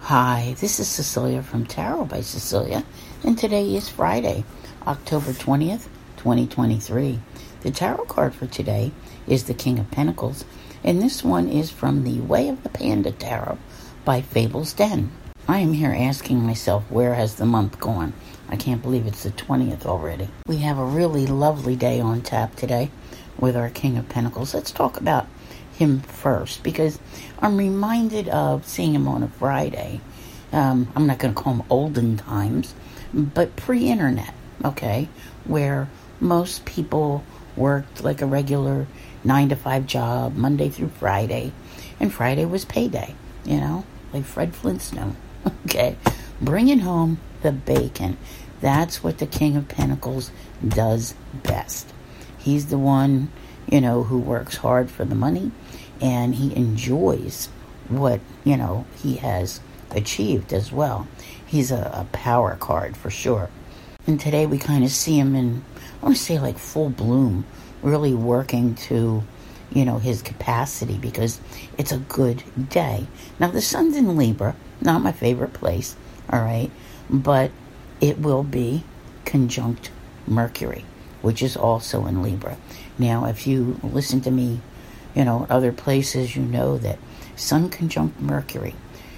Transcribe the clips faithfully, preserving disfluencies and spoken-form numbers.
Hi, this is Cecilia from Tarot by Cecilia, and today is Friday, October twentieth, twenty twenty-three. The tarot card for today is the King of Pentacles, and this one is from the Way of the Panda Tarot by Fable's Den. I am here asking myself, where has the month gone? I can't believe it's the twentieth already. We have a really lovely day on tap today with our King of Pentacles. Let's talk about him first, because I'm reminded of seeing him on a Friday. Um, I'm not going to call him olden times, but pre-internet, okay, where most people worked like a regular nine to five job, Monday through Friday, and Friday was payday, you know, like Fred Flintstone, okay, bringing home the bacon. That's what the King of Pentacles does best. He's the one, you know, who works hard for the money, and he enjoys what, you know, he has achieved as well. He's a, a power card for sure. And today we kind of see him in, I want to say like full bloom, really working to, you know, his capacity, because it's a good day. Now the sun's in Libra, not my favorite place, all right, but it will be conjunct Mercury, which is also in Libra. Now, if you listen to me, you know, other places, you know that Sun conjunct Mercury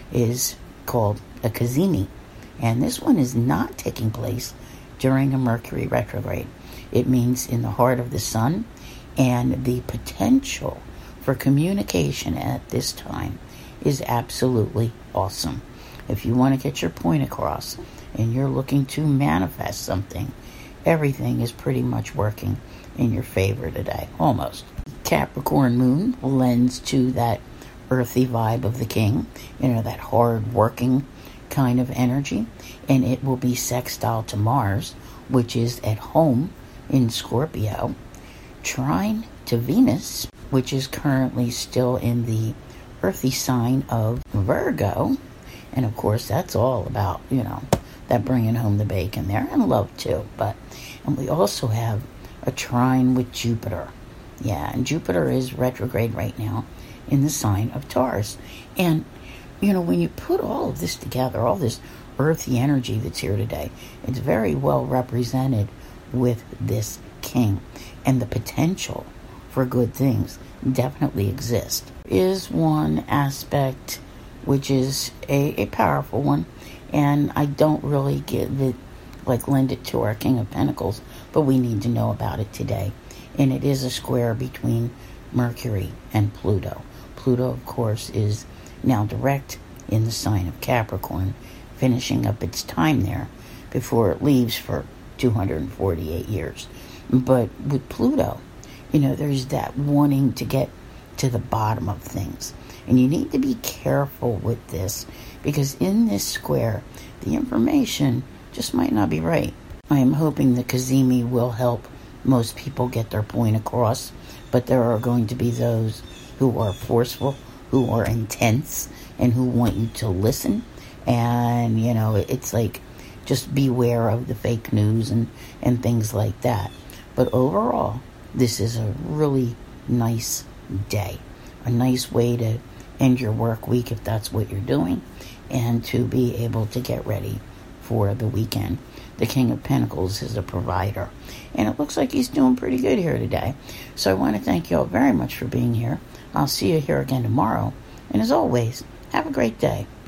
is called a cazimi, and this one is not taking place during a Mercury retrograde. It means in the heart of the Sun, and the potential for communication at this time is absolutely awesome. If you want to get your point across and you're looking to manifest something, everything is pretty much working in your favor today, almost. Capricorn moon lends to that earthy vibe of the king, you know, that hard working kind of energy, and it will be sextile to Mars, which is at home in Scorpio, trine to Venus, which is currently still in the earthy sign of Virgo, and of course that's all about, you know, that bringing home the bacon there, and love too. But and we also have a trine with Jupiter. Yeah, and Jupiter is retrograde right now in the sign of Taurus. And, you know, when you put all of this together, all this earthy energy that's here today, it's very well represented with this king. And the potential for good things definitely exists. There is one aspect which is a, a powerful one, and I don't really give it, like lend it to our King of Pentacles, but we need to know about it today. And it is a square between Mercury and Pluto. Pluto, of course, is now direct in the sign of Capricorn, finishing up its time there before it leaves for two hundred forty-eight years. But with Pluto, you know, there's that wanting to get to the bottom of things. And you need to be careful with this, because in this square, the information just might not be right. I am hoping the cazimi will help most people get their point across, but there are going to be those who are forceful, who are intense, and who want you to listen. And, you know, it's like, just beware of the fake news and, and things like that. But overall, this is a really nice day. A nice way to end your work week if that's what you're doing, and to be able to get ready for the weekend. The King of Pentacles is a provider, and it looks like he's doing pretty good here today. So I want to thank you all very much for being here. I'll see you here again tomorrow, and as always, have a great day.